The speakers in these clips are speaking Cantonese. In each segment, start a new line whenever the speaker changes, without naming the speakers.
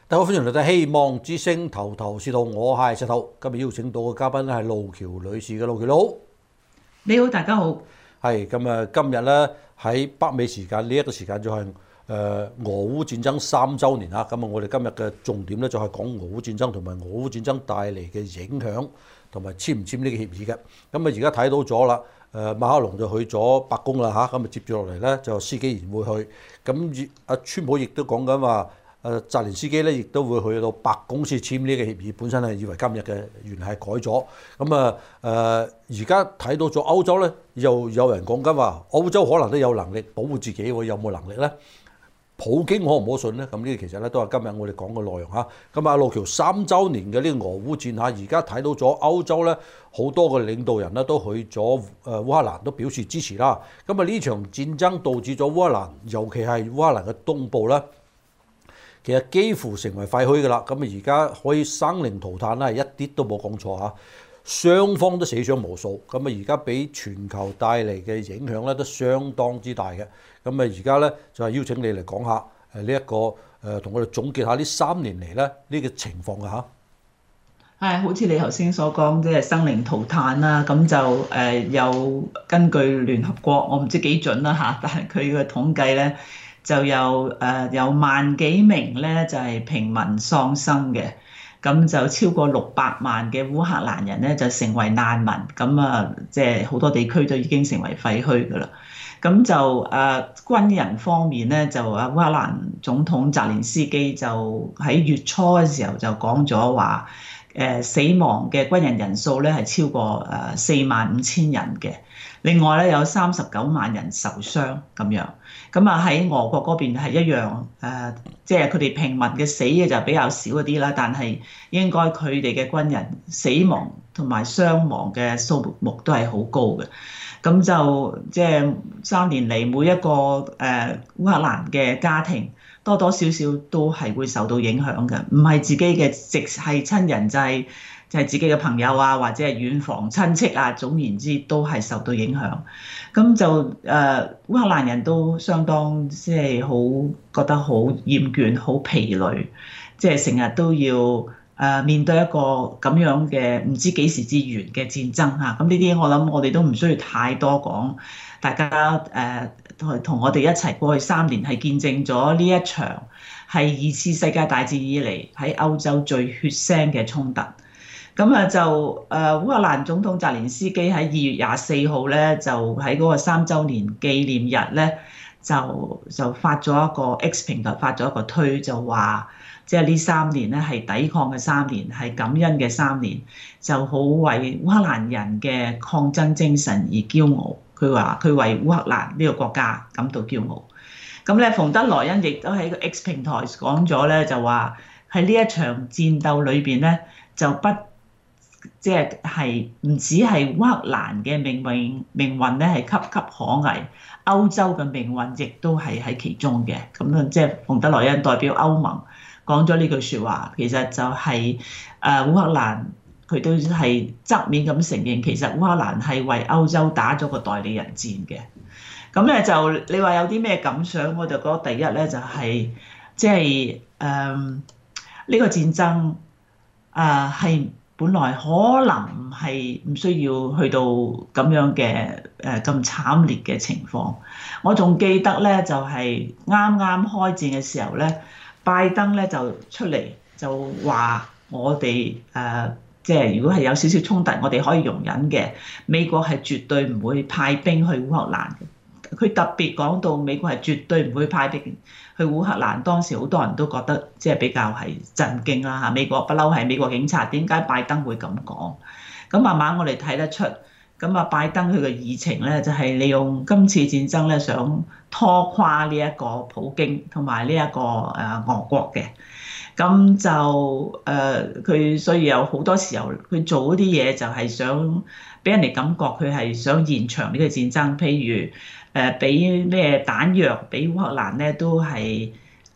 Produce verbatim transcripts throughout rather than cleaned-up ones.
大家好，歡迎嚟到希望之聲頭頭是道，我係石頭。今日邀請到嘅嘉賓咧係路橋女士嘅，路橋你好。
你好，大家好。
係咁啊！今日咧喺北美時間呢一個時間就係誒俄烏戰爭三週年啊！咁啊，我哋今日嘅重點咧就係講俄烏戰爭同埋俄烏戰爭帶嚟嘅影響，同埋簽唔簽呢個協議嘅。咁啊，而家睇到咗啦，誒馬克龍就去咗白宮啦嚇，咁啊接住落嚟咧就司機然會去。咁阿川普亦都講緊話。誒澤連斯基咧，亦都會去到白宮先簽呢個協議。本身係以為今日嘅，原來係改咗。咁啊誒，而家睇到咗歐洲咧，又有人講緊話，歐洲可能都有能力保護自己喎，有冇能力咧？普京可唔可信咧？咁呢個其實咧都係今日我哋講嘅內容嚇。咁啊，路橋三週年嘅呢個俄烏戰嚇，而家睇到咗歐洲咧好多嘅領導人咧都去咗誒烏克蘭，都表示支持啦。咁啊，呢場戰爭導致咗烏克蘭，尤其係烏克蘭嘅東部咧。其實幾乎成為廢墟㗎啦，咁啊而家可以生靈塗炭啦，一啲都冇講錯嚇，雙方都死傷無數，咁啊而家俾全球帶嚟嘅影響咧都相當之大嘅，咁啊而家咧就係邀請你嚟講下誒呢一個誒同我哋總結下呢三年嚟咧呢個情況㗎嚇。
係，好似你頭先所講，即係生靈塗炭啦。咁就誒有根據聯合國，我唔知幾準啦嚇，但係佢嘅統計咧。就有誒、呃、有萬幾名咧，就係、是、平民喪生嘅，咁就超過六百萬嘅烏克蘭人咧就成為難民，咁啊即係好多地區都已經成為廢墟㗎啦。咁就誒、呃、軍人方面咧，就啊烏克蘭總統澤連斯基就喺月初嘅時候就講咗話，誒、呃、死亡嘅軍人人數咧係超過誒四萬五千人嘅。另外咧有三十九萬人受傷咁樣，咁啊喺俄國嗰邊係一樣誒，即係佢哋平民嘅死嘅就比較少一啲啦，但係應該佢哋嘅軍人死亡同埋傷亡嘅數目都係好高嘅，咁就即係三年嚟每一個誒烏克蘭嘅家庭多多少少都係會受到影響嘅，唔係自己嘅直係親人就係、是。就係自己嘅朋友啊，或者係遠房親戚啊，總言之都係受到影響。咁就誒、呃、烏克蘭人都相當即係好覺得好厭倦、好疲累，即係成日都要誒、呃、面對一個咁樣嘅唔知幾時至完嘅戰爭嚇。咁呢啲我諗我哋都唔需要太多講，大家誒同同我哋一齊過去三年係見證咗呢一場係二次世界大戰以嚟喺歐洲最血腥嘅衝突。咁啊就誒烏克蘭總統澤連斯基喺二月廿四號咧，就喺嗰個三週年紀念日咧，就就發咗一個 X 平台發咗一個推，就話即係呢三年咧係抵抗嘅三年，係感恩嘅三年，就好為烏克蘭人嘅抗爭精神而驕傲。佢話佢為烏克蘭呢個國家感到驕傲。咁咧，馮德萊恩亦都喺個 X 平台講咗咧，就話喺呢一場戰鬥裏邊咧，就不即係係唔止係烏克蘭嘅命運命運咧係岌岌可危，歐洲嘅命運亦都係喺其中嘅。咁啊，即係馮德萊恩代表歐盟講咗呢句説話，其實就係誒烏克蘭佢都係側面咁承認，其實烏克蘭係為歐洲打咗個代理人戰嘅。咁咧就你話有啲咩感想？我就覺得第一咧就係即係誒呢個戰爭啊係。呃本來可能係唔需要去到咁樣嘅誒咁慘烈嘅情況。我仲記得咧，就係啱啱開戰嘅時候咧，拜登咧就出嚟就話我哋誒即係如果係有少少衝突，我哋可以容忍嘅。美國係絕對唔會派兵去烏克蘭嘅。佢特別講到美國係絕對唔會派兵去烏克蘭，當時好多人都覺得即係比較係震驚啦嚇。美國不嬲係美國警察，點解拜登會咁講？咁慢慢我哋睇得出，咁啊拜登佢嘅議程咧就係利用今次戰爭咧想拖垮呢一個普京同埋呢一個誒俄國嘅。咁就誒佢所以有好多時候佢做嗰啲嘢就係想俾人哋感覺佢係想延長呢個戰爭，譬如誒俾咩彈藥俾烏克蘭咧，都係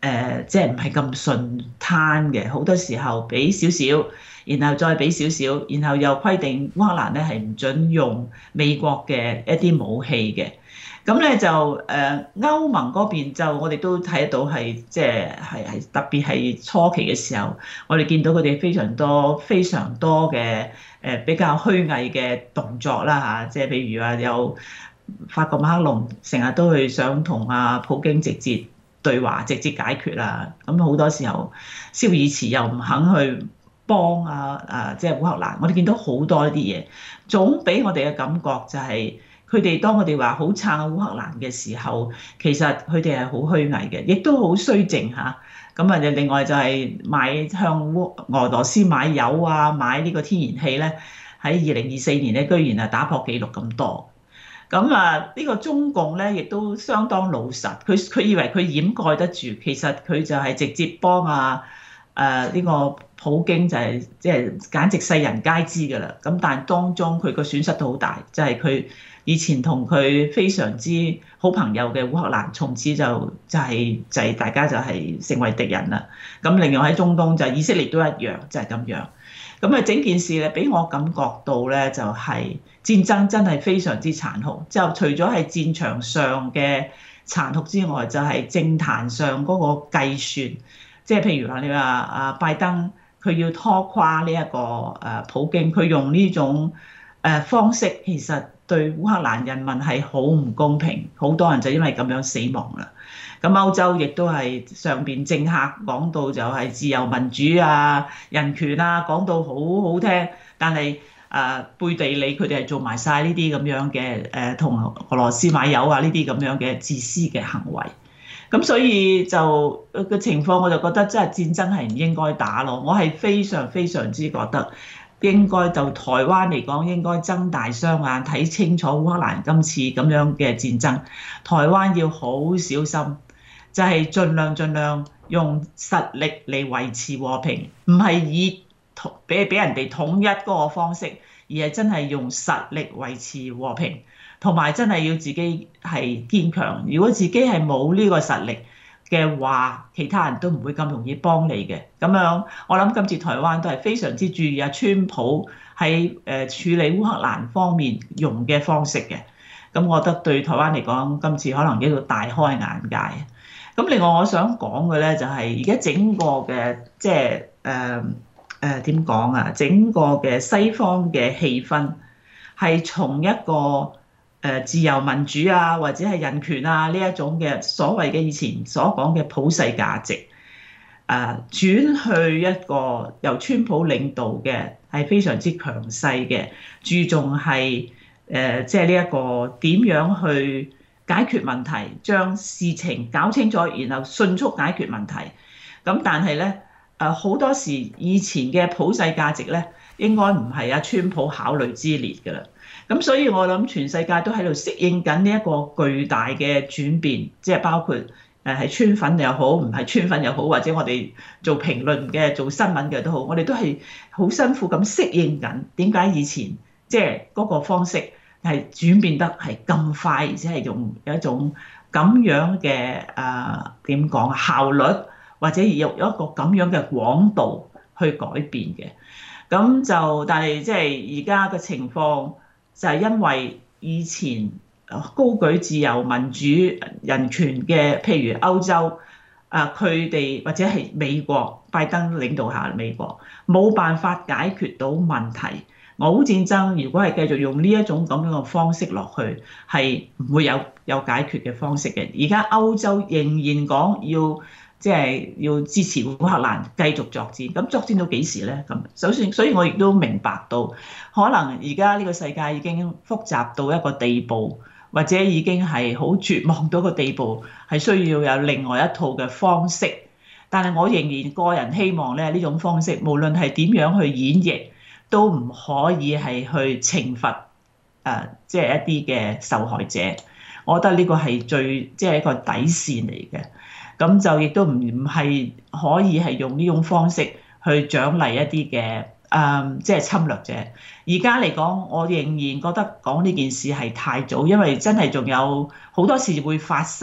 誒即係唔係咁順攤嘅，好多時候俾少少，然後再俾少少，然後又規定烏克蘭咧係唔準用美國嘅一啲武器嘅。咁咧就誒、呃、歐盟嗰邊就我哋都睇得到係即係係係特別係初期嘅時候，我哋見到佢哋非常多非常多嘅誒、呃、比較虛偽嘅動作啦嚇，即係譬如話有法國馬克龍成日都去想同阿普京直接對話、直接解決啦，咁好多時候肖爾茨又唔肯去幫啊啊即係烏克蘭，我哋見到好多呢啲嘢，總俾我哋嘅感覺就係、是。佢哋當我哋話好撐烏克蘭嘅時候，其實佢哋係好虛偽嘅，亦都好綏靖嚇。咁啊，另外就係買向烏俄羅斯買油啊，買呢個天然氣咧，喺二零二四年咧，居然係打破紀錄咁多。咁啊，呢個中共咧亦都相當老實，佢佢以為佢掩蓋得住，其實佢就係直接幫啊誒呢個普京就係即係簡直世人皆知㗎啦。咁但係當中佢個損失都好大，就係佢。以前同佢非常之好朋友嘅烏克蘭，從此就就係就係大家就係成為敵人啦。咁另外喺中東就以色列都一樣，就係咁樣。咁啊整件事咧，俾我感覺到咧就係戰爭真係非常之殘酷。就除咗係戰場上嘅殘酷之外，就係政壇上嗰個計算。即係譬如話你話啊拜登，佢要拖垮呢一個誒普京，佢用呢種誒方式，其實對烏克蘭人民係好唔公平，好多人就因為咁樣死亡啦。咁歐洲亦都係上邊政客講到就係自由民主啊、人權啊，講到好好聽，但係誒、呃、背地裏佢哋係做埋晒呢啲咁樣嘅誒同俄羅斯買油啊呢啲咁樣嘅自私嘅行為。咁所以就個情況我就覺得真係戰爭係唔應該打咯。我係非常非常之覺得。應該就台灣嚟講，應該睜大雙眼睇清楚烏克蘭今次咁樣嘅戰爭。台灣要好小心，就係盡量盡量用實力嚟維持和平，唔係以統俾俾人哋統一嗰個方式，而係真係用實力維持和平，同埋真係要自己係堅強。如果自己係冇呢個實力嘅話，其他人都唔會咁容易幫你嘅。咁樣我諗今次台灣都係非常之注意啊，川普喺誒處理烏克蘭方面用嘅方式嘅。咁我覺得對台灣嚟講，今次可能一個大開眼界。咁另外我想講嘅咧就係而家整個嘅即係誒誒點講啊，整個嘅西方嘅氣氛係從一個誒自由民主啊，或者係人權啊呢一種嘅所謂嘅以前所講嘅普世價值，誒轉去一個由川普領導嘅係非常之強勢嘅，注重係誒即係呢一個點樣去解決問題，將事情搞清楚，然後迅速解決問題。咁但係咧誒好多時以前嘅普世價值咧，應該唔係阿川普考慮之列㗎啦。咁所以我諗全世界都喺度適應緊呢一個巨大嘅轉變，即係包括誒係川粉又好，唔係川粉又好，或者我哋做評論嘅、做新聞嘅都好，我哋都係好辛苦咁適應緊。點解以前即係嗰個方式係轉變得係咁快，而且係用有一種咁樣嘅誒點講效率，或者有有一個咁樣嘅廣度去改變嘅？咁就但係即係而家嘅情況。就係因為以前高舉自由民主人權嘅，譬如歐洲啊，佢哋或者係美國拜登領導下美國冇辦法解決到問題。俄烏戰爭如果係繼續用呢一種咁樣嘅方式落去，係唔會有有解決嘅方式嘅。而家歐洲仍然講要。即係要支持烏克蘭繼續作戰，咁作戰到幾時咧？咁首先，所以我亦都明白到，可能而家呢個世界已經複雜到一個地步，或者已經係好絕望到一個地步，係需要有另外一套嘅方式。但係我仍然個人希望咧，呢種方式無論係點樣去演繹，都唔可以係去懲罰誒，即係一啲嘅受害者。我覺得呢個係最即係一個底線嚟嘅。咁就亦都唔唔係可以係用呢種方式去獎勵一啲嘅誒，即係侵略者。而家嚟講，我仍然覺得講呢件事係太早，因為真係仲有好多事會發生，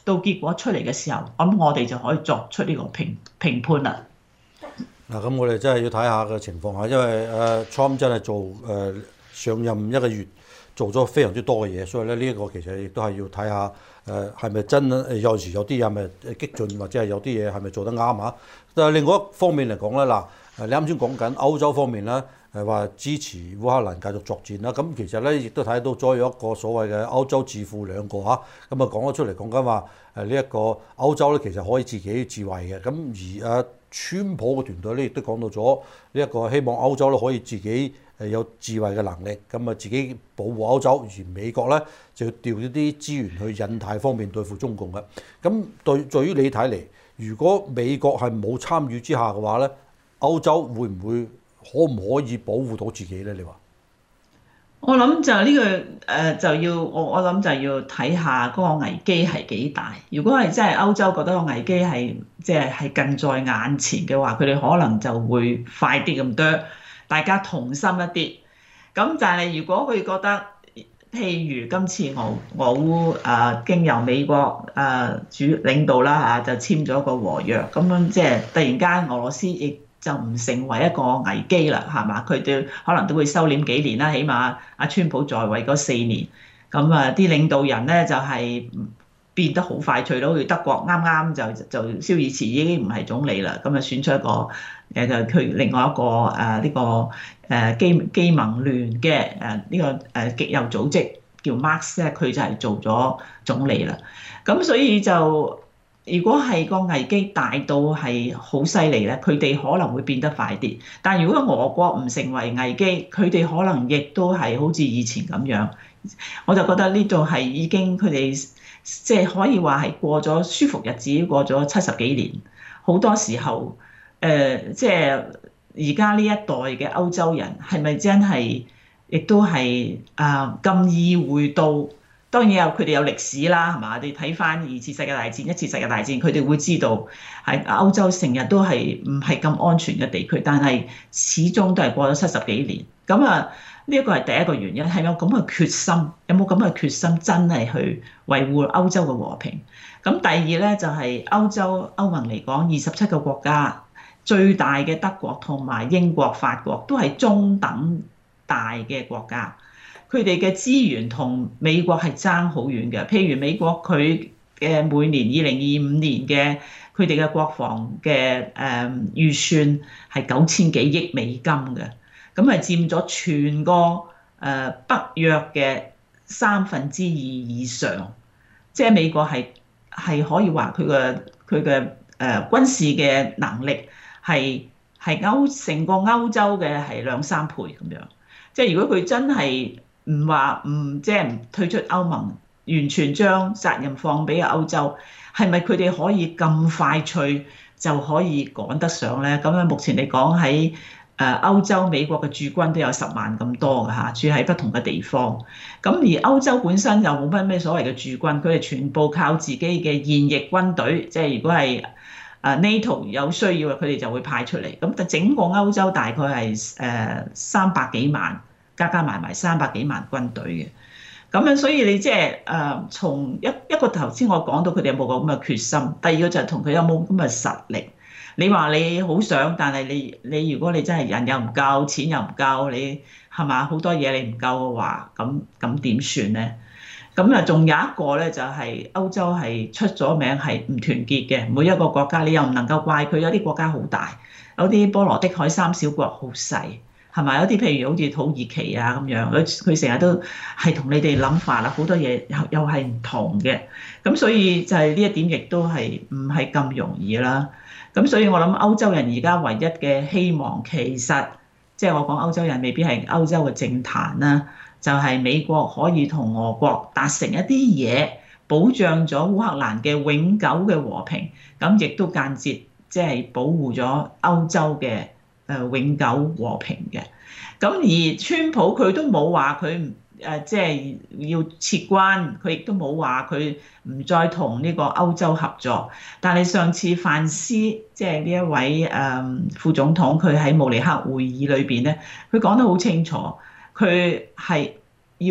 到結果出嚟嘅時候，咁我哋就可以作出呢個評評判啦。
嗱，咁我哋真係要睇下個情況嚇，因為誒 Trump 真係做誒、呃、上任一個月做咗非常之多嘅嘢，所以咧呢一個其實亦都係要睇下誒係咪真誒有時有啲嘢係咪激進，或者係有啲嘢係咪做得啱啊？但係另外一方面嚟講咧，嗱誒你啱先講緊歐洲方面咧，誒話支持烏克蘭繼續作戰啦，咁其實咧亦都睇到咗有一個所謂嘅歐洲智庫兩個嚇，咁啊講咗出嚟講緊話誒呢一個歐洲咧其實可以自己自衛嘅，咁而誒。川普嘅團隊咧亦都講到咗呢一個希望歐洲咧可以自己誒有自衛嘅能力，咁啊自己保護歐洲，而美國咧就要調一啲資源去印太方面對付中共嘅。咁對對於你睇嚟，如果美國係冇參與之下嘅話咧，歐洲會唔會可唔可以保護到自己咧？你話？
我諗就呢、這個誒、呃、就要我我諗就要睇下嗰個危機係幾大。如果係真係歐洲覺得個危機係即係係近在眼前嘅話，佢哋可能就會快啲咁多，大家同心一啲。咁但係如果佢覺得譬如今次俄俄烏誒、呃、經由美國誒、呃、主領導啦嚇、啊，就簽咗個和約，咁樣即係突然間俄羅斯亦就唔成為一個危機啦，係嘛？佢哋可能都會收斂幾年啦，起碼阿川普在位嗰四年，咁啊啲領導人咧就係、是、變得好快脆咯。好似德國啱啱就就蕭爾茨已經唔係總理啦，咁啊選出一個誒就佢另外一個誒呢、啊這個誒基基盟聯嘅誒呢個誒極右組織叫 Marx 咧，佢就係做咗總理啦。咁所以就。如果係個危機大到係好犀利咧，佢哋可能會變得快啲。但係如果俄國唔成為危機，佢哋可能亦都係好似以前咁樣。我就覺得呢度係已經佢哋即係可以話係過咗舒服日子，過咗七十幾年。好多時候，誒即係而家呢一代嘅歐洲人係咪真係亦都係啊咁意會到？當然有佢哋有歷史啦，係嘛？你睇翻二次世界大戰、一次世界大戰，佢哋會知道喺歐洲成日都係唔係咁安全嘅地區，但係始終都係過咗七十幾年。咁啊，呢一個係第一個原因，係有咁嘅決心，有冇咁嘅決心真係去維護歐洲嘅和平？咁第二咧就係歐洲歐盟嚟講，二十七個國家最大嘅德國同埋英國、法國都係中等大嘅國家。佢哋嘅資源同美國係爭好遠嘅，譬如美國佢嘅每年二零二五年嘅佢哋嘅國防嘅誒預算係九千幾億美金嘅，咁係佔咗全個誒北約嘅三分之二以上，即係美國係係可以話佢嘅佢嘅誒軍事嘅能力係係歐成個歐洲嘅係兩三倍咁樣，即係如果佢真係唔話唔即係唔退出歐盟，完全將責任放俾歐洲，係咪佢哋可以咁快脆就可以趕得上咧？咁樣目前嚟講喺誒歐洲美國嘅駐軍都有十萬咁多㗎嚇，住喺不同嘅地方。咁而歐洲本身又冇乜咩所謂嘅駐軍，佢哋全部靠自己嘅現役軍隊，即係如果係誒 NATO 有需要嘅，佢哋就會派出嚟。咁但整個歐洲大概係誒三百幾萬。加加埋埋三百幾萬軍隊嘅，咁樣所以你即係誒從一一個頭先我講到佢哋有冇個咁嘅決心，第二個就係同佢有冇咁嘅實力。你話你好想，但係你你如果你真係人又唔夠，錢又唔夠，你係嘛好多嘢你唔夠嘅話，咁咁點算咧？咁啊仲有一個咧就係歐洲係出咗名係唔團結嘅，每一個國家你又唔能夠怪佢，有啲國家好大，有啲波羅的海三小國好細。係咪有啲譬如好似土耳其啊咁樣，佢佢成日都係同你哋諗法啦，好多嘢又又係唔同嘅，咁所以就係呢一點亦都係唔係咁容易啦。咁所以我諗歐洲人而家唯一嘅希望，其實即係我講歐洲人未必係歐洲嘅政壇啦，就係美國可以同俄國達成一啲嘢，保障咗烏克蘭嘅永久嘅和平，咁亦都間接即係保護咗歐洲嘅誒永久和平嘅。咁而川普佢都冇話佢誒即係要撤關，佢亦都冇話佢唔再同呢個歐洲合作。但係上次范斯即係呢一位誒副總統，佢喺慕尼黑會議裏邊咧，佢講得好清楚，佢係要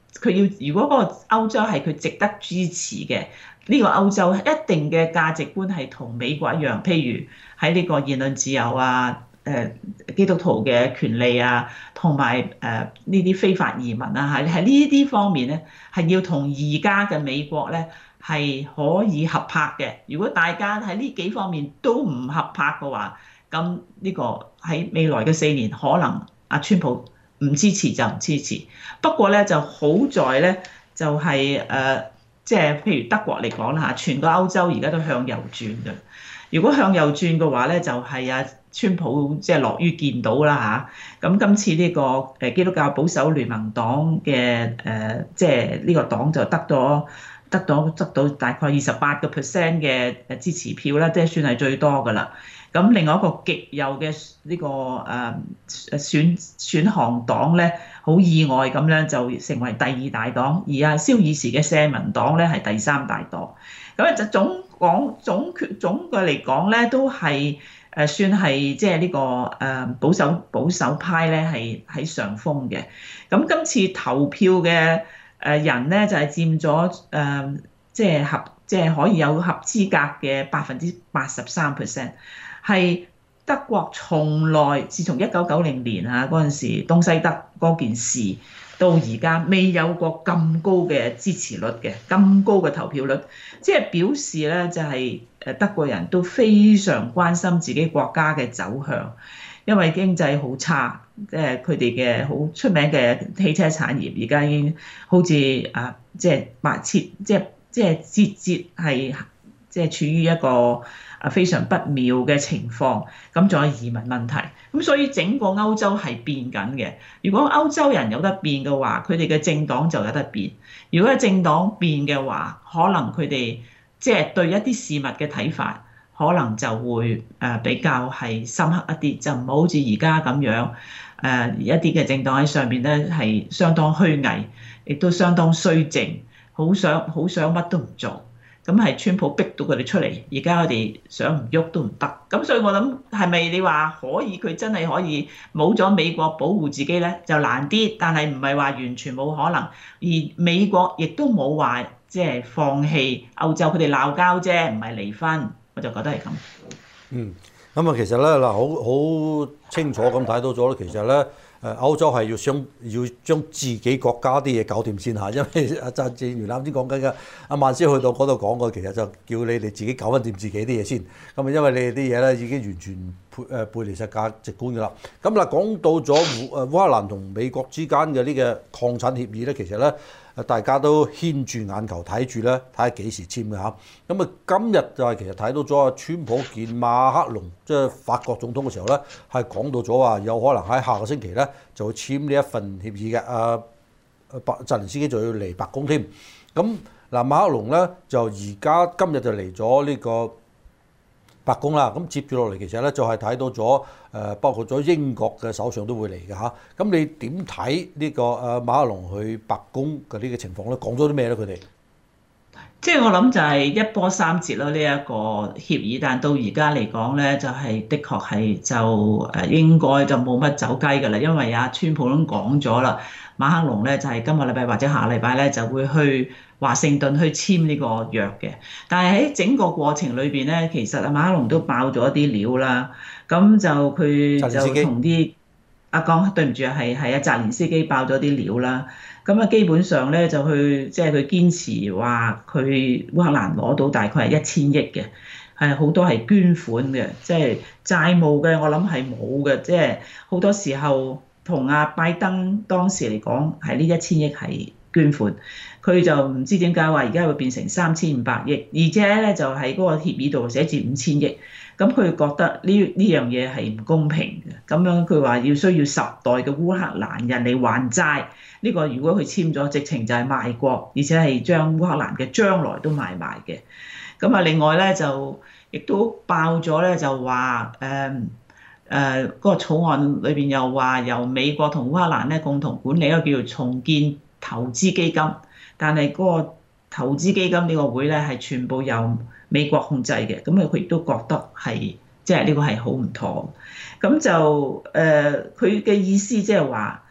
佢要如果嗰個歐洲係佢值得支持嘅，呢個歐洲一定嘅價值觀係同美國一樣，譬如喺呢個言論自由啊、誒基督徒嘅權利啊，同埋誒呢啲非法移民啊，喺喺呢啲方面咧，係要同而家嘅美國咧係可以合拍嘅。如果大家喺呢幾方面都唔合拍嘅話，咁呢個喺未來嘅四年，可能阿川普唔支持就唔支持。不過咧就好在咧，就係誒，即係譬如德國嚟講啦嚇，全個歐洲而家都向右轉嘅。如果向右轉嘅話咧，就係阿川普即係樂於見到啦嚇。咁今次呢個誒基督教保守聯盟黨嘅誒，即係呢個黨就得咗得到得到大概二十八個 percent 嘅誒支持票啦，即係算係最多㗎啦。咁另外一個極右嘅呢個誒選選項黨咧，好意外咁咧就成為第二大黨，而阿蕭爾茨嘅社民黨咧係第三大黨。咁咧就總講總決總嘅嚟講咧，都係誒算係即係呢個誒保守保守派咧係喺上風嘅。咁今次投票嘅誒人咧就係佔咗誒即係合即係可以有合資格嘅百分之八十三 percent。係德國從來自從一九九零年啊嗰陣時東西德嗰件事到而家未有過咁高嘅支持率嘅，咁高嘅投票率，即係表示咧就係誒德國人都非常關心自己國家嘅走向，因為經濟好差，即係佢哋嘅好出名嘅汽車產業而家已經好似啊即係白切即係即係節節係即係處於一個啊非常不妙嘅情況，咁仲有移民問題，咁所以整個歐洲係變緊嘅。如果歐洲人有得變嘅話，佢哋嘅政黨就有得變；如果政黨變嘅話，可能佢哋即係對一啲事物嘅睇法，可能就會誒比較係深刻一啲，就唔好好似而家咁樣誒一啲嘅政黨喺上邊咧係相當虛偽，亦都相當衰政，好想好想乜都唔做。咁係川普逼到佢哋出嚟，而家我哋想唔喐都唔得。咁所以我諗係咪你話可以佢真係可以冇咗美國保護自己咧，就難啲。但係唔係話完全冇可能。而美國亦都冇話即係放棄歐洲，佢哋鬧交啫，唔係離婚。我就覺得係咁。
嗯，咁啊，其實咧嗱，好好清楚咁睇到咗咧，其實咧。誒歐洲係要想要將自己國家啲嘢搞掂先嚇，因為阿正如啱先講緊嘅，阿曼斯去到嗰度講過，其實就叫你哋自己搞翻掂自己啲嘢先。咁啊，因為你哋啲嘢咧已經完全背誒背離曬價值觀㗎啦。咁嗱，講到咗烏誒烏克蘭同美國之間嘅呢個礦產協議咧，其實咧誒大家都牽住眼球睇住咧，睇下幾時簽嘅嚇。咁啊，今日就係其實睇到咗阿川普見馬克龍即係法國總統嘅時候咧，係講到咗話有可能喺下個星期咧就會簽呢一份協議嘅。啊，白澤連斯基就要嚟白宮添。咁嗱，馬克龍咧就而家今日就嚟咗呢個白宮啦。咁接住落嚟，其實咧就係睇到咗誒，包括咗英國嘅首相都會嚟嘅嚇。咁你點睇呢個誒馬克龍去白宮嘅呢個情況咧？講咗啲咩咧？佢哋？
即係我諗就係一波三折咯，呢一個協議，但到而家嚟講咧，就係的確係就誒應該就冇乜走雞㗎啦，因為阿川普都講咗啦，馬克龍咧就係今個禮拜或者下個禮拜咧就會去華盛頓去簽呢個約嘅。但係喺整個過程裏邊咧，其實阿馬克龍都爆咗一啲料啦，咁就佢就同啲阿講對唔住啊，係係阿澤連斯基爆咗啲料啦。咁啊，基本上咧就去即係佢堅持話佢烏克蘭攞到大概係一千億嘅，係好多係捐款嘅，即係債務嘅我諗係冇嘅，即係好多時候同阿拜登當時嚟講係呢一千億係捐款，佢就唔知點解話而家會變成三千五百億，而且咧就喺嗰個協議度寫住五千億。咁佢覺得呢呢樣嘢係唔公平嘅，咁樣佢話要需要十代嘅烏克蘭人嚟還債，呢個如果佢簽咗，直情就係賣國，而且係將烏克蘭嘅將來都賣埋嘅。咁啊，另外咧就亦都爆咗咧，就話誒誒嗰個草案裏邊又話由美國同烏克蘭咧共同管理一個叫做重建投資基金，但係嗰個投資基金呢個會咧係全部由美國控制嘅，咁啊佢亦都覺得係即係呢個係好唔妥。咁就誒佢嘅意思即係話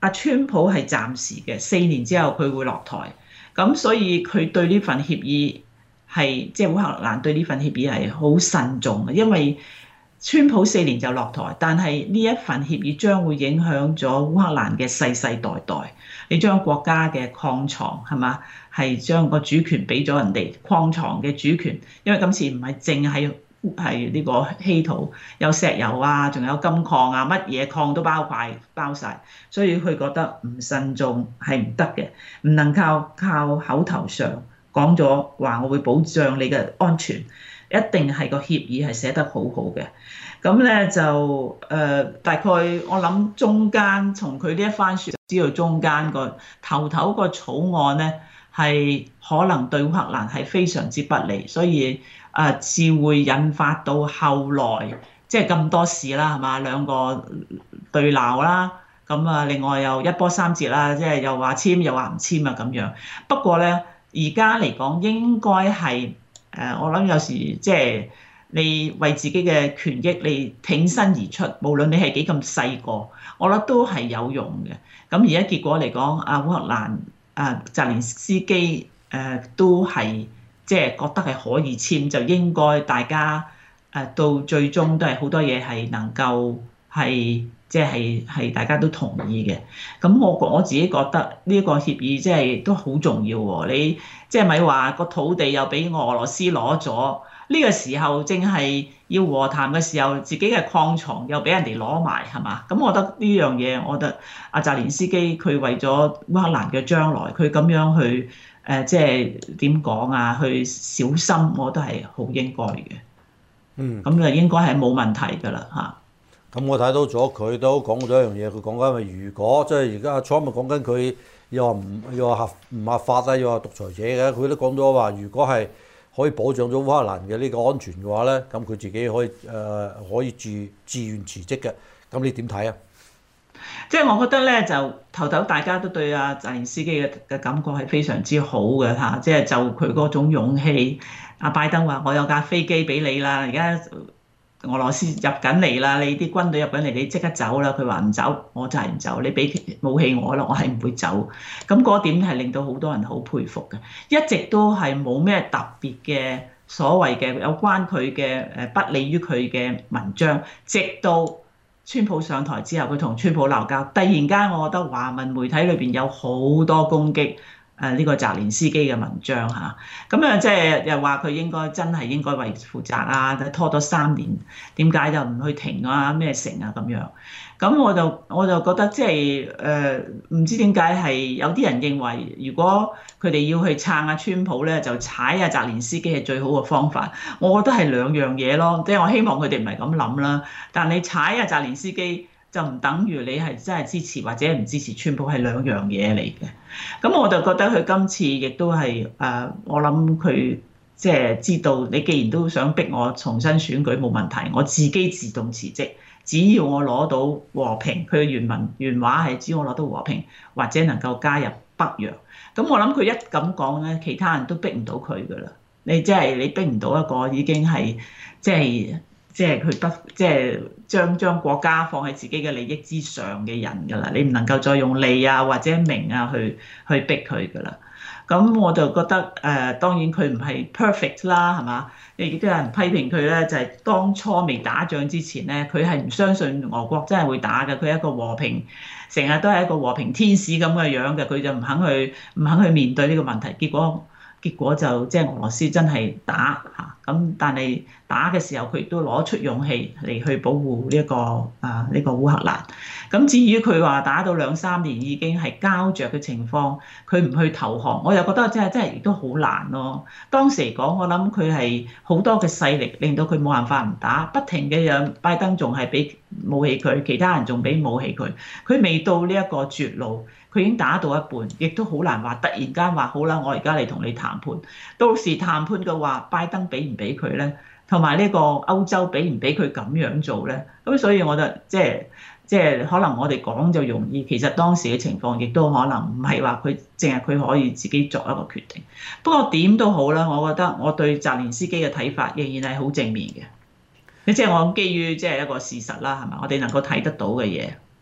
阿川普係暫時嘅，四年之後佢會落台，咁所以佢對呢份協議係即係烏克蘭對呢份協議係好慎重嘅，因為川普四年就落台，但係呢一份協議將會影響咗烏克蘭嘅世世代代。你將國家嘅礦藏係嘛，係將個主權俾咗人哋礦藏嘅主權，因為今次唔係淨係係呢個稀土，有石油啊，仲有金礦啊，乜嘢礦都包塊包晒，所以佢覺得唔慎重係唔得嘅，唔能靠靠口頭上講咗話我會保障你嘅安全，一定係個協議係寫得好好嘅。咁咧就誒、呃、大概我諗中間從佢呢一番説知道中間個頭頭個草案咧係可能對烏克蘭係非常之不利，所以誒至、呃、會引發到後來即係咁多事啦，係嘛，兩個對鬧啦，咁啊另外又一波三折啦，即係又話簽又話唔簽啊咁樣。不過咧而家嚟講應該係誒、呃、我諗有時即係。你為自己嘅權益，你挺身而出，無論你係幾咁細個，我覺得都係有用嘅。咁而家結果嚟講，阿烏克蘭、阿澤連斯基誒都係即係覺得係可以簽，就應該大家誒到最終都係好多嘢係能夠係即係係大家都同意嘅。咁我我自己覺得呢個協議即係都好重要喎。你即係咪話個土地又俾俄羅斯攞咗？呢個時候正係要和談嘅時候，自己嘅礦床又俾人哋攞埋，係嘛？咁我覺得呢樣嘢，我覺得阿澤連斯基佢為咗烏克蘭嘅將來，佢咁樣去誒，即係點講啊？去小心，我覺得係好應該嘅。嗯，咁就應該係冇問題㗎啦嚇。
咁我睇到咗佢都講咗一樣嘢，佢講緊話，如果即係而家阿 Trump 咪講緊佢又話唔又話合唔合法啊，又話獨裁者嘅，佢都講咗話，如果係可以保障咗烏克蘭嘅呢個安全嘅話咧，咁佢自己可以誒、呃、可以自自願辭職嘅。咁你點睇啊？
即係我覺得咧，就頭頭大家都對阿澤連斯基嘅嘅感覺係非常之好嘅嚇，即係就佢嗰種勇氣。阿拜登話：我有架飛機俾你啦，而家俄羅斯入緊嚟啦，你啲軍隊入緊嚟，你即刻走啦。佢話唔走，我就係唔走。你俾武器我啦，我係唔會走。咁嗰點係令到好多人好佩服嘅，一直都係冇咩特別嘅所謂嘅有關佢嘅誒不利於佢嘅文章，直到川普上台之後，佢同川普鬧交，突然間我覺得華文媒體裏邊有好多攻擊。誒呢個澤連斯基嘅文章嚇，咁啊即係又話佢應該真係應該為負責啊！拖咗三年，點解就唔去停啊？咩成啊咁樣？咁我就我就覺得即係誒唔知點解係有啲人認為，如果佢哋要去撐阿川普咧，就踩阿澤連斯基係最好嘅方法。我覺得係兩樣嘢咯，即係我希望佢哋唔係咁諗啦。但你踩阿澤連斯基，就唔等於你係真係支持或者唔支持川普，係兩樣嘢嚟嘅。咁我就覺得佢今次亦都係誒，我諗佢即係知道你既然都想逼我重新選舉冇問題，我自己自動辭職，只要我攞到和平。佢嘅原文原話係只要我攞到和平或者能夠加入北約。咁我諗佢一咁講咧，其他人都逼唔到佢㗎啦。你即係你逼唔到一個已經係即係。即係佢不即係將將國家放喺自己嘅利益之上嘅人㗎啦，你唔能夠再用利啊或者名啊去去逼佢㗎啦。咁我就覺得誒、呃，當然佢唔係 perfect 啦，係嘛？亦都有人批評佢咧，就係、是、當初未打仗之前咧，佢係唔相信俄國真係會打嘅，佢係一個和平，成日都係一個和平天使咁嘅樣嘅，佢就唔肯去唔肯去面對呢個問題，結果。結果就即係俄羅斯真係打嚇，咁但係打嘅時候佢亦都攞出勇氣嚟去保護呢、這、一個啊呢、這個烏克蘭。咁至於佢話打到兩三年已經係膠着嘅情況，佢唔去投降，我又覺得真係真係亦都好難咯。當時嚟講，我諗佢係好多嘅勢力令到佢冇辦法唔打，不停嘅樣，拜登仲係俾武器佢，其他人仲俾武器佢，佢未到呢一個絕路。佢已經打到一半，亦都好難話突然間話好啦，我而家嚟同你談判。到時談判嘅話，拜登俾唔俾佢咧？同埋呢個歐洲俾唔俾佢咁樣做咧？咁所以我就即係即係可能我哋講就容易，其實當時嘅情況亦都可能唔係話佢淨係佢可以自己作一個決定。不過點都好啦，我覺得我對澤連斯基嘅睇法仍然係好正面嘅。你即係我基於即係一個事實啦，係咪？我哋能夠睇得到嘅嘢。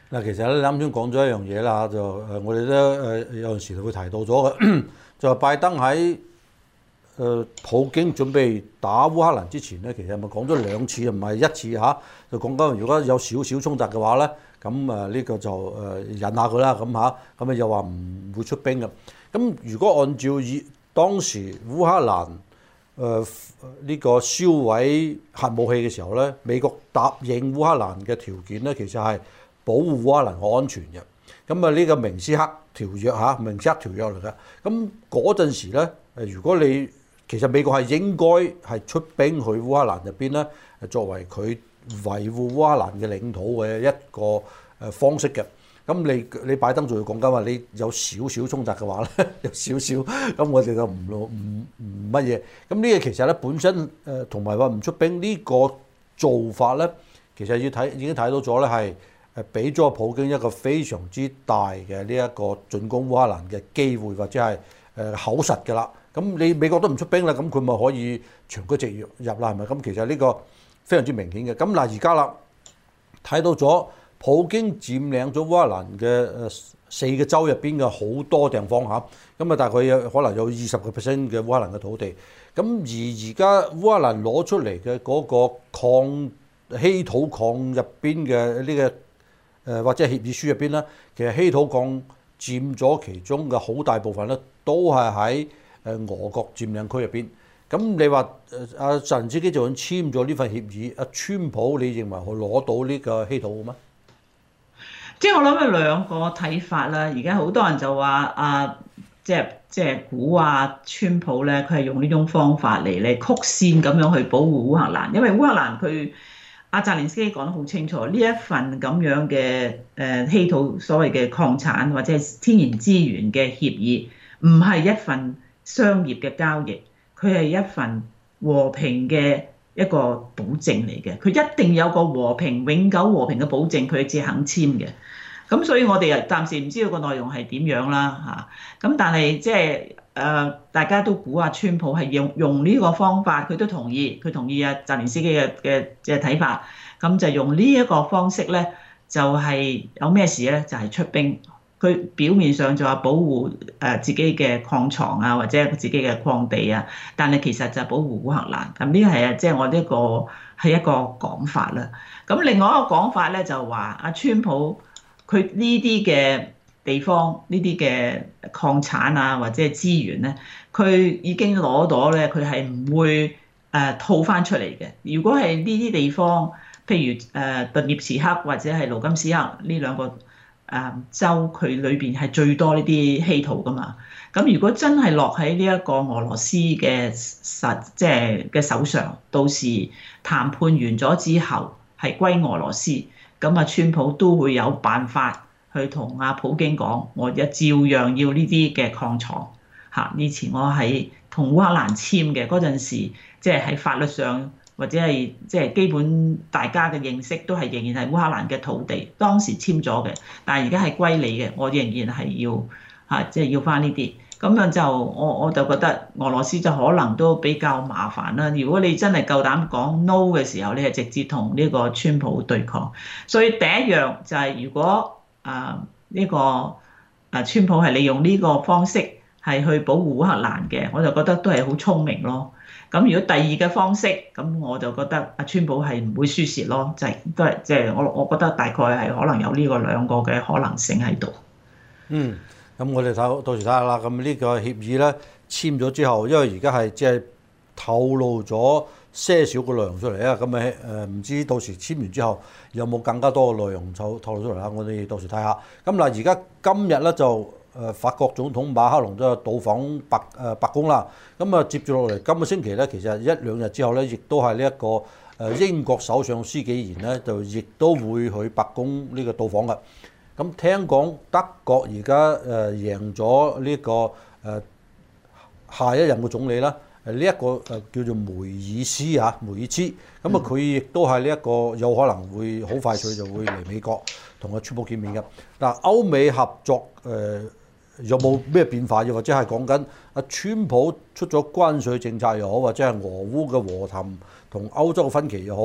嗱，其實咧，你啱先講咗一樣嘢啦，就誒，我哋都誒有陣時會提到咗嘅，就係拜登喺誒普京準備打烏克蘭之前咧，其實咪講咗兩次，唔係一次嚇，就講緊如果有少少衝突嘅話咧，咁誒呢個就誒忍下佢啦，咁嚇，咁啊又話唔會出兵嘅。咁如果按照以當時烏克蘭誒呢個銷毀核武器嘅時候咧，美國答應烏克蘭嘅條件咧，其實係保護烏克蘭嘅安全嘅。咁啊呢個明斯克條約嚇，明斯克條約嚟嘅。咁嗰陣時咧，誒如果你其實美國係應該係出兵去烏克蘭入邊咧，作為佢維護烏克蘭嘅領土嘅一個誒方式嘅。咁你你拜登仲要講緊話，你有少少衝突嘅話咧，有少少，咁我哋就唔唔唔乜嘢。咁呢個其實咧本身誒同埋話唔出兵呢個做法咧，其實要睇已經睇到咗咧係誒俾咗普京一個非常之大嘅呢一個進攻烏克蘭嘅機會，或者係誒口實嘅啦。咁你美國都唔出兵啦，咁佢咪可以長驅直入啦？係咪？咁其實呢個非常之明顯嘅。咁嗱而家啦，睇到咗。普京佔領咗烏克蘭嘅誒四個州入邊嘅好多地方嚇，咁啊大概有可能有二十個 percent 嘅烏克蘭嘅土地。咁而而家烏克蘭攞出嚟嘅嗰個礦稀土礦入邊嘅呢個誒或者係協議書入邊咧，其實稀土礦佔咗其中嘅好大部分咧，都係喺誒俄國佔領區入邊。咁你話誒阿澤連斯基就算簽咗呢份協議，阿川普你認為佢攞到呢個稀土嗎？
即係我諗有兩個睇法啦。而家好多人就話啊，即係即係估啊，川普咧佢係用呢種方法嚟咧曲線咁樣去保護烏克蘭，因為烏克蘭佢阿澤連斯基講得好清楚，呢一份咁樣嘅誒稀土所謂嘅礦產或者係天然資源嘅協議，唔係一份商業嘅交易，佢係一份和平嘅一個保證嚟嘅。佢一定有個和平、永久和平嘅保證，佢至肯簽嘅。咁所以我哋又暫時唔知道個內容係點樣啦嚇。咁但係即係誒，大家都估阿川普係用用呢個方法，佢都同意，佢同意阿澤連斯基嘅嘅嘅睇法。咁就用呢一個方式咧，就係有咩事咧，就係出兵。佢表面上就話保護誒自己嘅礦床啊，或者自己嘅礦地啊，但係其實就係保護烏克蘭。咁呢個係啊，即係我呢個係一個講法啦。咁另外一個講法咧就話阿川普。佢呢啲嘅地方，呢啲嘅礦產啊，或者係資源咧，佢已經攞到咧，佢係唔會誒套翻出嚟嘅。如果係呢啲地方，譬如誒頓涅茨克或者係盧甘斯克呢兩個誒州，佢裏邊係最多呢啲稀土噶嘛。咁如果真係落喺呢一個俄羅斯嘅實即係嘅手上，到時談判完咗之後係歸俄羅斯。咁啊，川普都會有辦法去同阿普京講，我一照樣要呢啲嘅礦床嚇。以前我喺同烏克蘭簽嘅嗰陣時，即係喺法律上或者係即係基本大家嘅認識都係仍然係烏克蘭嘅土地，當時簽咗嘅。但係而家係歸你嘅，我仍然係要嚇，即係要翻呢啲。咁樣就我我就覺得俄羅斯就可能都比較麻煩啦。如果你真係夠膽講 no 嘅時候，你係直接同呢個川普對抗。所以第一樣就係如果啊呢個啊川普係利用呢個方式係去保護烏克蘭嘅，我就覺得都係好聰明咯。咁如果第二個方式，咁我就覺得阿川普係唔會輸蝕咯，就係都係即係我我覺得大概係可能有呢個兩個嘅可能性喺度。
嗯。咁我哋睇到時睇下啦。咁呢個協議咧簽咗之後，因為而家係即係透露咗些少嘅內容出嚟啊。咁誒誒唔知到時簽完之後有冇更加多嘅內容就透露出嚟啦。我哋到時睇下。咁嗱，而家今日咧就誒法國總統馬克龍都有到訪白誒白宮啦。咁啊接住落嚟今個星期咧，其實一兩日之後咧，亦都係呢一個誒英國首相施紀賢咧，就亦都會去白宮呢個到訪嘅。咁聽講德國而家誒贏咗呢個誒下一任嘅總理啦，誒呢一個誒叫做梅爾斯嚇梅爾斯，咁啊佢亦都係呢一個有可能會好快脆就會嚟美國同阿川普見面嘅。嗱，歐美合作誒、呃、有冇咩變化？又或者係講緊阿川普出咗關稅政策又好，或者係俄烏嘅和談同歐洲嘅分歧又好，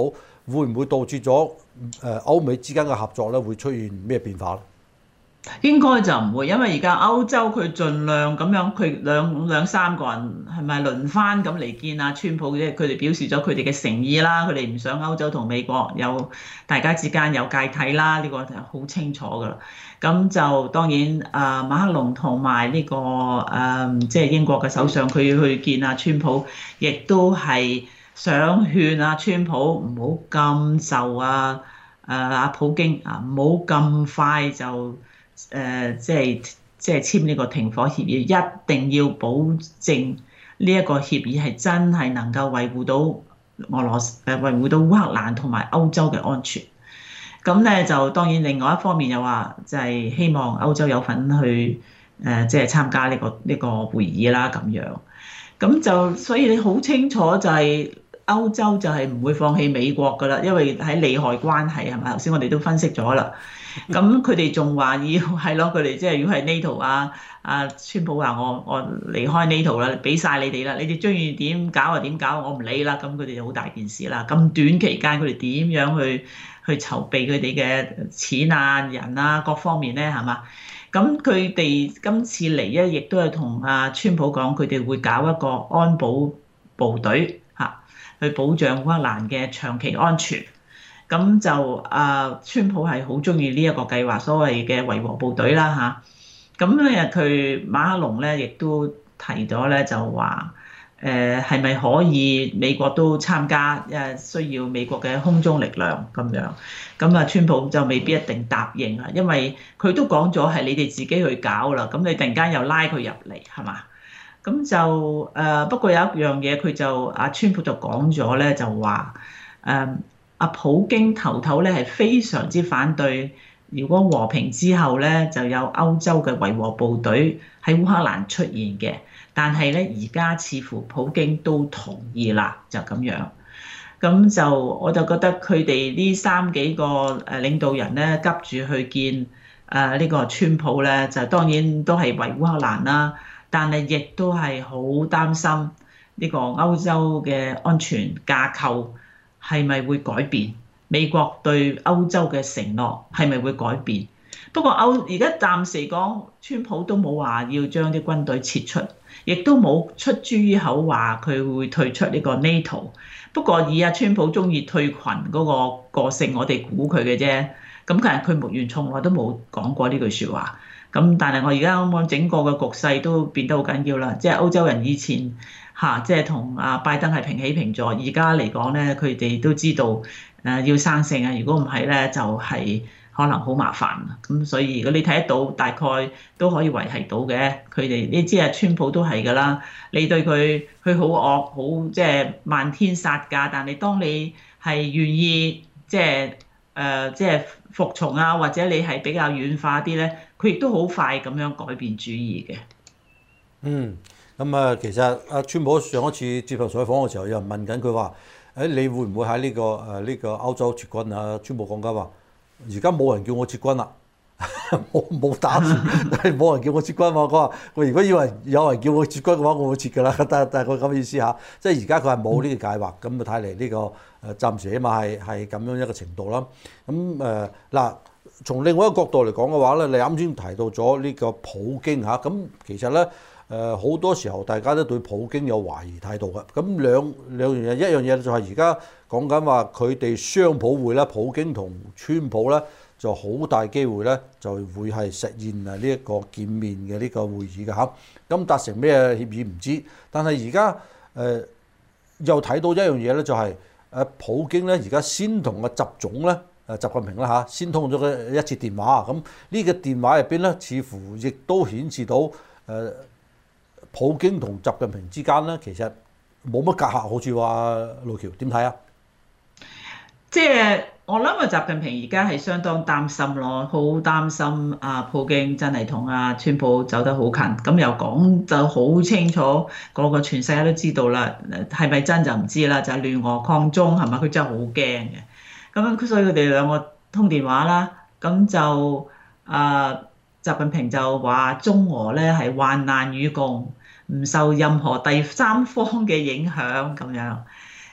會唔會導致咗誒歐美之間嘅合作咧會出現咩變化咧？
應該就唔會，因為而家歐洲佢盡量咁樣，佢兩兩三個人係咪輪番咁嚟見啊川普啫？佢哋表示咗佢哋嘅誠意啦，佢哋唔想歐洲同美國有大家之間有芥蒂啦，呢、這個就好清楚㗎啦。咁就當然啊、呃，馬克龍同埋呢個誒即係英國嘅首相，佢要去見啊川普，亦都係想勸啊川普唔好咁就啊誒阿普京啊，唔好咁快就。誒、呃、即係即係簽呢個停火協議，一定要保證呢一個協議係真係能夠維護到俄羅斯誒維護到烏克蘭同埋歐洲嘅安全。咁咧就當然另外一方面又話就係希望歐洲有份去誒、呃、即係參加呢、這個呢、這個會議啦咁樣。咁就所以你好清楚就係歐洲就係唔會放棄美國㗎啦，因為喺利害關係係咪？頭先我哋都分析咗啦。咁佢哋仲話要係咯，佢哋即係如果係 NATO 啊，啊川普話我我離開 NATO 啦，俾晒你哋啦，你哋中意點搞就點搞，我唔理啦。咁佢哋就好大件事啦。咁短期間佢哋點樣去去籌備佢哋嘅錢啊、人啊各方面咧，係嘛？咁佢哋今次嚟咧，亦都係同阿川普講，佢哋會搞一個安保部隊嚇，去保障烏克蘭嘅長期安全。咁就啊，川普係好中意呢一個計劃，所謂嘅維和部隊啦嚇。咁咧佢馬克龍咧亦都提咗咧，就話誒係咪可以美國都參加？誒需要美國嘅空中力量咁樣。咁啊，川普就未必一定答應啊，因為佢都講咗係你哋自己去搞啦。咁你突然間又拉佢入嚟係嘛？咁就誒、呃、不過有一樣嘢佢就阿川普就講咗咧，就話誒。阿普京頭頭咧係非常之反對，如果和平之後咧就有歐洲嘅維和部隊喺烏克蘭出現嘅，但係咧而家似乎普京都同意啦，就咁樣。咁就我就覺得佢哋呢三幾個誒領導人咧急住去見誒呢個川普咧，就當然都係為烏克蘭啦，但係亦都係好擔心呢個歐洲嘅安全架構。係咪會改變？美國對歐洲嘅承諾係咪會改變？不過歐而家暫時講，川普都冇話要將啲軍隊撤出，亦都冇出諸於口話佢會退出呢個 NATO。不過以阿川普中意退群嗰個個性，我哋估佢嘅啫。咁其實佢冇原從來都冇講過呢句説話。咁但係我而家啱啱整個嘅局勢都變得好緊要啦，即係歐洲人以前。嚇，即係同阿拜登係平起平坐，而家嚟講咧，佢哋都知道誒要生性啊，如果唔係咧，就係可能好麻煩。咁所以如果你睇得到，大概都可以維係到嘅。佢哋你知啊，川普都係㗎啦。你對佢佢好惡，好即係漫天殺價，但係當你係願意即係誒即係服從啊，或者你係比較軟化啲咧，佢亦都好快咁樣改變主意嘅。
嗯。咁啊，其實阿川普上一次接受採訪嘅時候，有人問緊佢話：誒，你會唔會喺呢個誒呢個歐洲撤軍啊？川普講緊話：而家冇人叫我撤軍啦，冇冇打算，但係冇人叫我撤軍喎。佢話：佢如果以為有人叫我撤軍嘅話，我會撤㗎啦。但係但係佢咁嘅意思嚇，即係而家佢係冇呢個計劃。咁啊睇嚟呢個誒暫時起碼係係咁樣一個程度啦。咁誒嗱，從另外一個角度嚟講嘅話咧，你啱先提到咗呢個普京嚇，咁其實咧。誒好、呃、多時候大家都對普京有懷疑態度嘅，咁兩兩樣嘢，一樣嘢就係而家講緊話佢哋雙普會咧，普京同川普咧就好大機會咧就會係實現啊呢一個見面嘅呢個會議嘅嚇，咁達成咩協議唔知，但係而家誒又睇到一樣嘢咧，就係誒普京咧而家先同個習總咧誒習近平啦嚇，先通咗佢一次電話，咁呢個電話入邊咧，似乎亦都顯示到誒。呃普京同習近平之間咧，其實冇乜隔閡，好似話路橋點睇啊？
即係我諗啊，習近平而家係相當擔心咯，好擔心啊！普京真係同阿川普走得好近，咁又講就好清楚，個個全世界都知道啦，係咪真就唔知啦，就係聯俄抗中係咪？佢真係好驚嘅。咁樣所以佢哋兩個通電話啦，咁就啊習近平就話中俄咧係患難與共。唔受任何第三方嘅影響咁樣，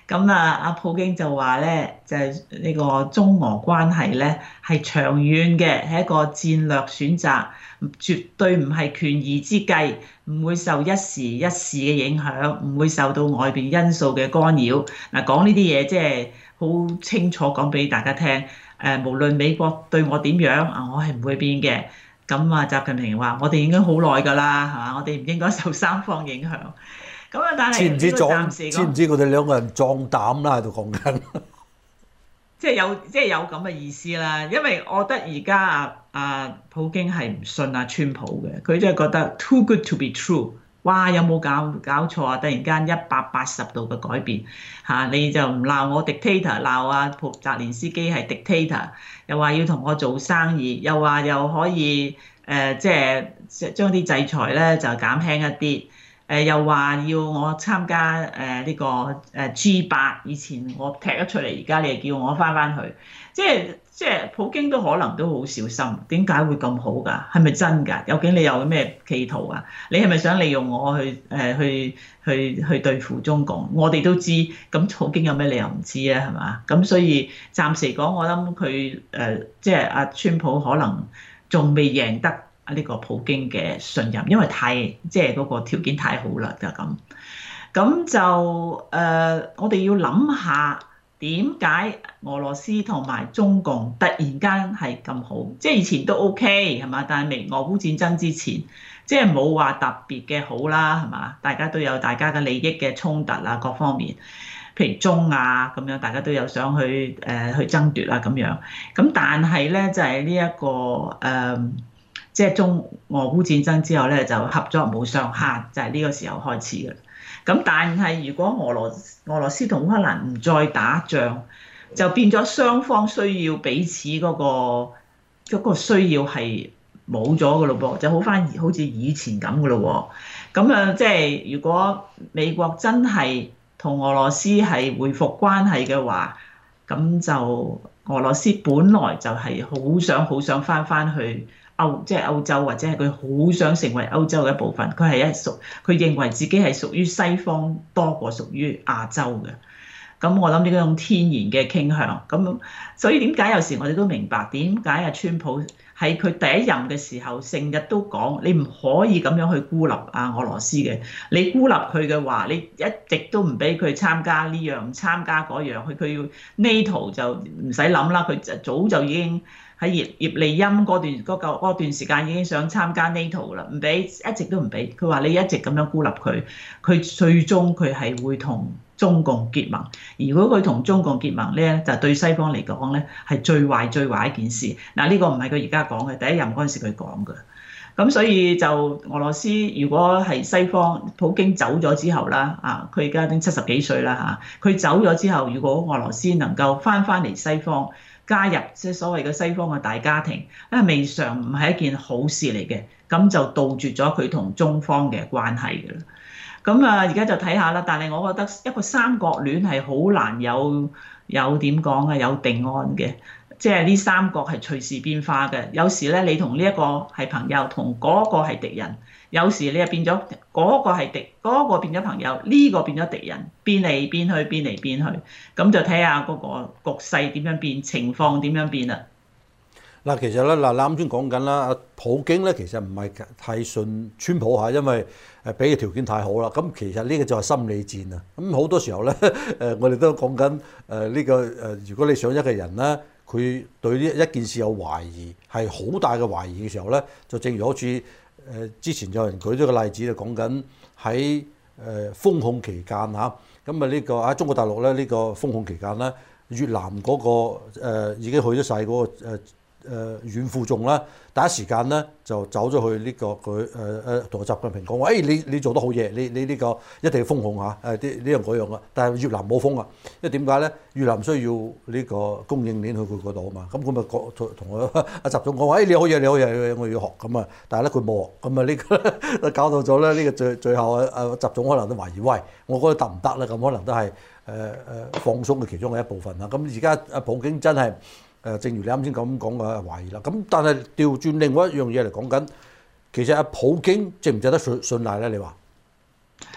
咁啊，阿普京就話咧，就係、呢個中俄關係咧係長遠嘅，係一個戰略選擇，絕對唔係權宜之計，唔會受一時一事嘅影響，唔會受到外邊因素嘅干擾。嗱，講呢啲嘢即係好清楚講俾大家聽。誒，無論美國對我點樣啊，我係唔會變嘅。咁啊，習近平話：我哋已經好耐㗎啦，係嘛？我哋唔應該受三方影響。咁啊，但係
知唔知
呢個暫
壯？
時講。
知唔知佢哋兩個人壯膽啦？喺度講緊。
即係有即係有咁嘅意思啦，因為我覺得而家啊啊普京係唔信阿川普嘅，佢真係覺得 too good to be true。哇！有冇搞搞錯啊？突然間一百八十度嘅改變嚇、啊，你就唔鬧我 dictator，鬧阿普澤連斯基係 dictator，又話要同我做生意，又話又可以誒、呃、即係將啲制裁咧就減輕一啲。誒又話要我參加誒呢個誒 G 八，以前我踢咗出嚟，而家你又叫我翻翻去，即係即係普京都可能都好小心，點解會咁好㗎？係咪真㗎？究竟你有咩企圖啊？你係咪想利用我去誒去去去對付中共？我哋都知，咁普京有咩理由唔知啊？係嘛？咁所以暫時講，我諗佢誒即係阿川普可能仲未贏得呢個普京嘅信任，因為太即係嗰個條件太好啦，就咁。咁就誒、呃，我哋要諗下點解俄羅斯同埋中共突然間係咁好，即係以前都 OK 係嘛，但係未俄烏戰爭之前，即係冇話特別嘅好啦，係嘛？大家都有大家嘅利益嘅衝突啊，各方面，譬如中亞咁樣，大家都有想去誒、呃、去爭奪啊咁樣。咁但係咧就係呢一個誒。呃即係中俄烏戰爭之後咧，就合作無上限，就係、是、呢個時候開始嘅。咁但係如果俄羅俄羅斯同烏克蘭唔再打仗，就變咗雙方需要彼此嗰、那個嗰、那個需要係冇咗嘅咯噃，就好翻好似以前咁嘅咯喎。咁啊，即係如果美國真係同俄羅斯係恢復關係嘅話，咁就俄羅斯本來就係好想好想翻翻去。歐即係歐洲，或者係佢好想成為歐洲嘅一部分。佢係一屬，佢認為自己係屬於西方多過屬於亞洲嘅。咁我諗呢種天然嘅傾向。咁所以點解有時我哋都明白點解阿川普喺佢第一任嘅時候成日都講，你唔可以咁樣去孤立啊俄羅斯嘅。你孤立佢嘅話，你一直都唔俾佢參加呢樣，唔參加嗰樣。佢佢要 NATO 就唔使諗啦，佢就早就已經。喺葉葉利欽嗰段嗰嚿段時間已經想參加 NATO 啦，唔俾，一直都唔俾。佢話你一直咁樣孤立佢，佢最終佢係會同中共結盟。如果佢同中共結盟咧，就對西方嚟講咧係最壞最壞一件事。嗱，呢個唔係佢而家講嘅，第一任嗰陣時佢講嘅。咁所以就俄羅斯如果係西方普京走咗之後啦，啊，佢而家已經七十幾歲啦嚇，佢走咗之後，如果俄羅斯能夠翻翻嚟西方，加入即係所謂嘅西方嘅大家庭，啊，未嘗唔係一件好事嚟嘅，咁就杜絕咗佢同中方嘅關係嘅啦。咁啊，而家就睇下啦。但係我覺得一個三角戀係好難有有點講啊，有定案嘅，即係呢三角係隨時變化嘅。有時咧，你同呢一個係朋友，同嗰個係敵人。有時你又變咗嗰個係敵，嗰個變咗朋友，呢個變咗敵人，變嚟變去，變嚟變去，咁就睇下嗰個局勢點樣變，情況點樣變啦。
嗱，其實咧，嗱，啱先講緊啦，阿普京咧其實唔係太信川普嚇，因為誒俾嘅條件太好啦。咁其實呢個就係心理戰啊。咁好多時候咧，誒我哋都講緊誒呢個誒，如果你想一個人咧，佢對呢一件事有懷疑，係好大嘅懷疑嘅時候咧，就正如好似誒之前有人舉咗個例子，就講緊喺誒封控期間嚇，咁啊呢個喺中國大陸咧呢個封控期間咧，越南嗰個誒已經去咗晒嗰個誒。誒阮富仲啦，第一時間咧就走咗去呢、這個佢誒誒同習近平講話，誒、哎、你你做得好嘢，你你呢個一定要封控嚇，誒啲呢樣嗰樣啊，但係越南冇封啊，因為點解咧？越南需要呢個供應鏈去佢嗰度啊嘛，咁佢咪講同同阿阿習總講話，誒、哎、你好嘢你好嘢，我要學咁啊，但係咧佢冇學，咁啊呢個搞到咗咧呢個最最後啊啊習總可能都懷疑，喂，我覺得得唔得咧？咁可能都係誒誒放鬆嘅其中嘅一部分啦。咁而家阿普京真係。誒，正如你啱先咁講嘅懷疑啦，咁但係調轉另外一樣嘢嚟講緊，其實阿普京值唔值得信信賴咧？你話？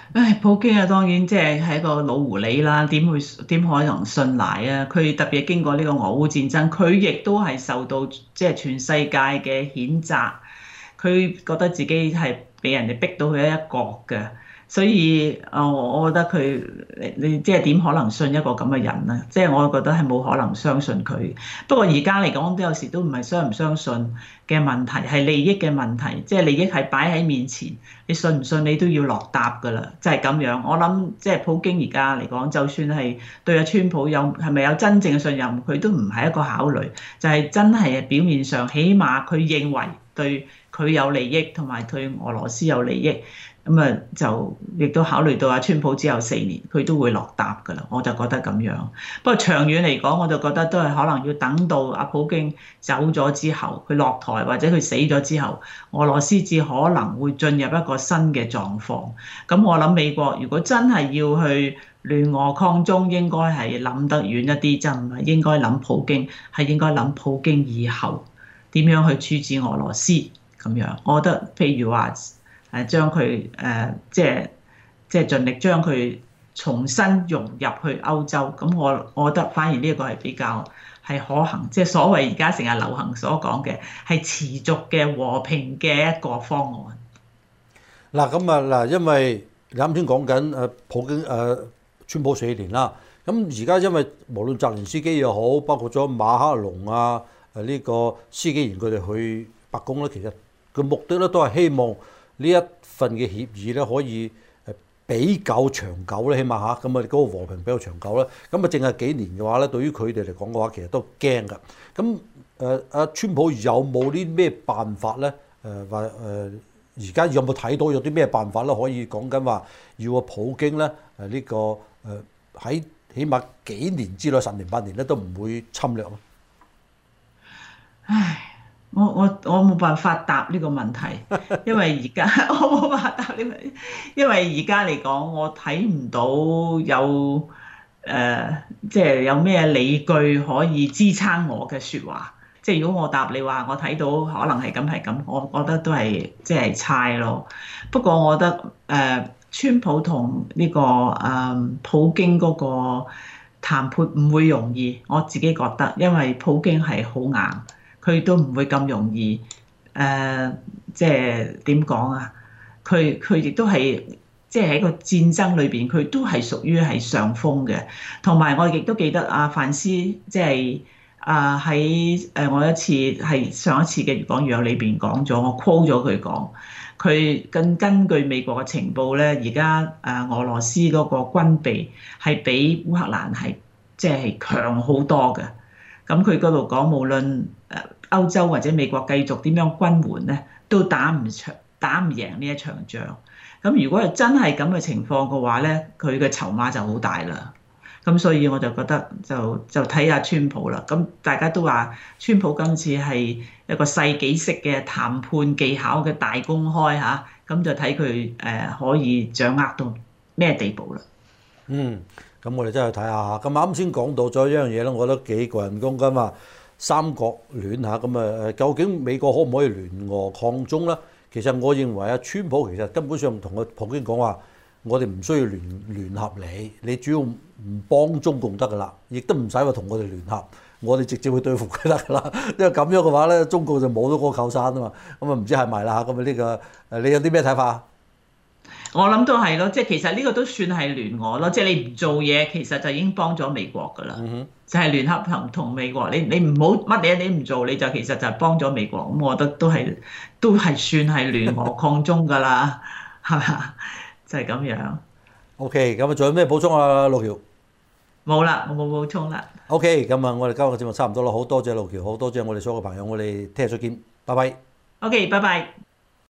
唉，普京啊，當然即係係一個老狐狸啦，點會點可能信賴啊？佢特別經過呢個俄烏戰爭，佢亦都係受到即係全世界嘅譴責，佢覺得自己係俾人哋逼到佢一角嘅，所以啊，我我覺得佢你你即係點可能信一個咁嘅人啊？即係我覺得係冇可能相信佢。不過而家嚟講，都有時都唔係相唔相信嘅問題，係利益嘅問題，即係利益係擺喺面前。你信唔信你都要落答㗎啦，就係咁樣。我諗即係普京而家嚟講，就算係對阿川普有係咪有真正嘅信任，佢都唔係一個考慮，就係真係表面上，起碼佢認為對佢有利益，同埋對俄羅斯有利益，咁啊就亦都考慮到阿川普之後四年，佢都會落答㗎啦。我就覺得咁樣。不過長遠嚟講，我就覺得都係可能要等到阿普京走咗之後，佢落台或者佢死咗之後，俄羅斯至可能會進入一個新嘅狀況。咁我諗美國如果真係要去聯俄抗中，應該係諗得遠一啲，就唔係應該諗普京，係應該諗普京以後點樣去處置俄羅斯咁樣。我覺得譬如話誒將佢誒即係即係盡力將佢重新融入去歐洲。咁我我覺得反而呢一個係比較係可行，即係所謂而家成日流行所講嘅係持續嘅和平嘅一個方案。
嗱咁啊嗱，因為你啱先講緊誒普京誒川普四年啦，咁而家因為無論澤連斯基又好，包括咗馬克龍啊誒呢個施紀賢佢哋去白宮咧，其實個目的咧都係希望呢一份嘅協議咧可以誒比較長久咧，起碼嚇咁啊嗰個和平比較長久咧。咁啊，淨係幾年嘅話咧，對於佢哋嚟講嘅話，其實都驚㗎。咁誒阿川普有冇啲咩辦法咧？誒或誒而家有冇睇到有啲咩辦法咧？可以講緊話要個普京咧誒呢個誒喺起碼幾年之內十年八年咧都唔會侵略咯。
唉。我我我冇辦法答呢個問題，因為而家我冇辦法答呢個，因為而家嚟講，我睇唔到有誒，即係有咩理據可以支撐我嘅説話。即係如果我答你話，我睇到可能係咁係咁，我覺得都係即係猜咯。不過我覺得誒，川普同呢個誒普京嗰個談判唔會容易，我自己覺得，因為普京係好硬。佢都唔會咁容易，誒、呃，即係點講啊？佢佢亦都係，即係喺個戰爭裏邊，佢都係屬於係上風嘅。同埋我亦都記得阿范斯，即係啊喺誒我一次係上一次嘅粵講粵有裏邊講咗，我 quote 咗佢講，佢根根據美國嘅情報咧，而家誒俄羅斯嗰個軍備係比烏克蘭係即係強好多嘅。咁佢嗰度講，無論誒歐洲或者美國繼續點樣軍援咧，都打唔長、打唔贏呢一場仗。咁如果係真係咁嘅情況嘅話咧，佢嘅籌碼就好大啦。咁所以我就覺得就就睇下川普啦。咁大家都話川普今次係一個世紀式嘅談判技巧嘅大公開嚇，咁就睇佢誒可以掌握到咩地步啦。
嗯。咁我哋真係睇下嚇。咁啱先講到咗一樣嘢咧，我覺得幾個人講緊話三角戀嚇。咁啊誒，究竟美國可唔可以聯俄抗中咧？其實我認為啊，川普其實根本上同個普京講話，我哋唔需要聯聯合你，你主要唔幫中共得㗎啦，亦都唔使話同我哋聯合，我哋直接去對付佢得㗎啦。因為咁樣嘅話咧，中共就冇咗嗰個靠山啊嘛。咁啊唔知係咪啦嚇？咁啊呢個誒，你有啲咩睇法？
我諗都係咯，即係其實呢個都算係聯俄咯，即係你唔做嘢，其實就已經幫咗美國㗎啦。嗯、哼就係聯合同同美國，你你唔好乜嘢你唔做，你就其實就係幫咗美國。咁我覺得都係都係算係聯俄抗中㗎啦，係嘛？就係、是、咁樣。
OK，咁啊仲有咩補充啊，路橋？
冇啦，我冇補充啦。
OK，咁啊我哋今日嘅節目差唔多啦，好多謝路橋，好多謝我哋所有嘅朋友，我哋聽日再見，拜拜。
OK，拜拜。